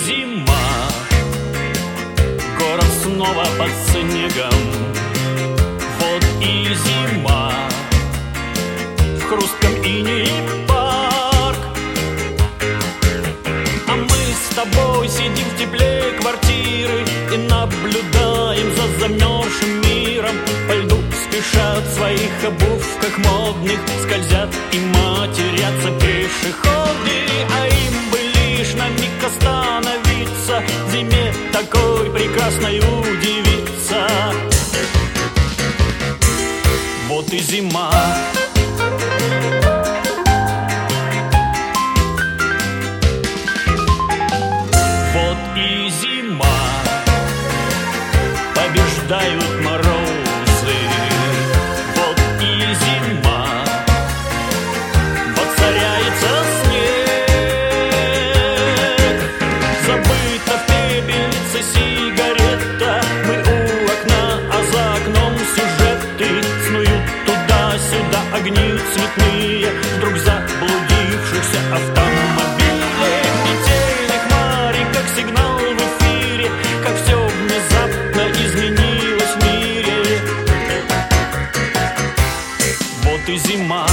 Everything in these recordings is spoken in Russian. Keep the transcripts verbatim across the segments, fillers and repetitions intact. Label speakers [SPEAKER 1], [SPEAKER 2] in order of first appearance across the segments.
[SPEAKER 1] зима, город снова под снегом. Вот и зима, в хрустком инее парк. А мы с тобой сидим в тепле квартиры и наблюдаем за замерзшим миром. По льду спешат в своих обувках модных, скользят и матерятся пешеходы. А им бы лишь на миг остановиться, зиме такой прекрасной удивиться. Вот и зима. Вот и зима, побеждают морозы. Вот и зима, воцаряется снег. Забыта в пепельнице сигарета. Мы у окна, а за окном сюжеты снуют туда-сюда огни цветные. Вдруг заблудившихся автомобилей, метельных марей, как сигнал в эфире. Как все внезапно изменилось в мире. Вот и зима.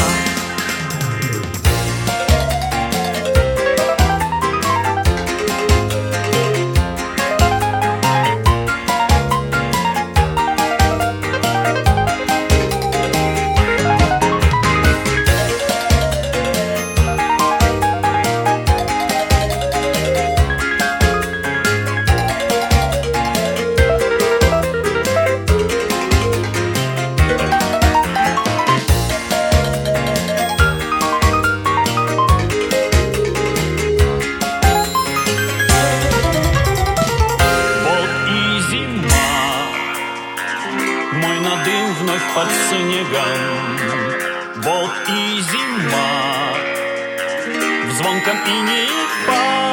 [SPEAKER 1] Мой надым вновь под снегом. Вот и зима, в звонком инее парк.